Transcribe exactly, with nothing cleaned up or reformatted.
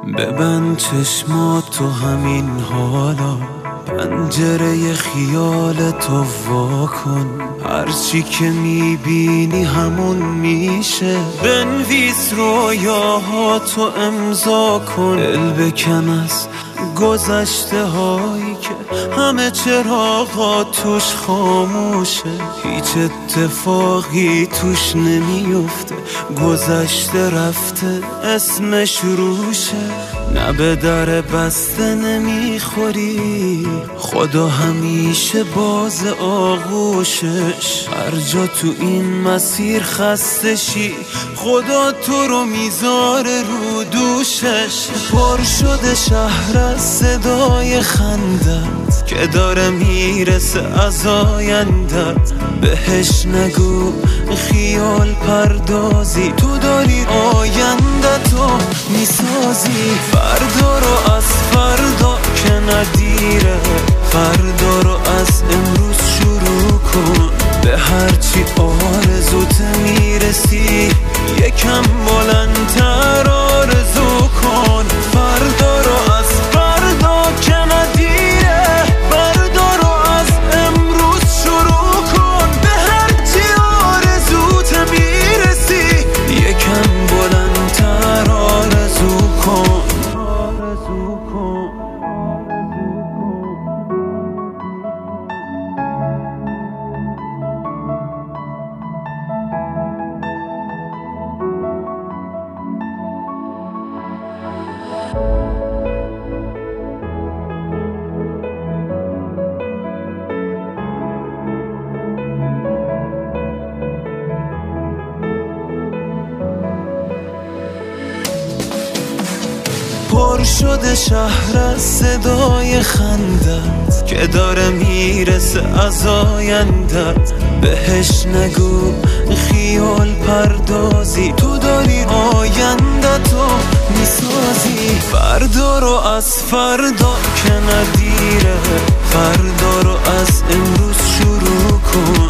ببند چشماتو همین حالا، پنجره خیال تو وا کن. هرچی که میبینی همون میشه، بنویس رویاهاتو امضا کن. دل بکن از گذشته هایی که همه چراغا توش خاموشه، هیچ اتفاقی توش نمیفته، گذشته رفته اسمش روشه. نه به در بسته نمیخوری، خدا همیشه باز آغوشش. هر جا تو این مسیر خسته شی، خدا تو رو میذاره رو دوشش. پر شده شهر از صدای خندت که داره میرسه از آیندت. بهش نگو خیال پردازی، تو داری آیندتو میسازی. فردا رو از فردا که ندیره، فردا رو از امروز شروع کن. به هرچی آرزوت میرسی، یکم بلندتر آرزو کن. فردا رو از فردا که ندیره، فردا رو از امروز شروع کن. به هرچی آرزوت میرسی، یکم بلندتر آرزو کن. آرزو کن. پر شده شهر از صدای خندت که داره میرسه از آیندت. بهش نگو خیال پردازی، تو داری آیندتو میسازی. فردا رو از فردا که ندیره، فردا رو از امروز شروع کن.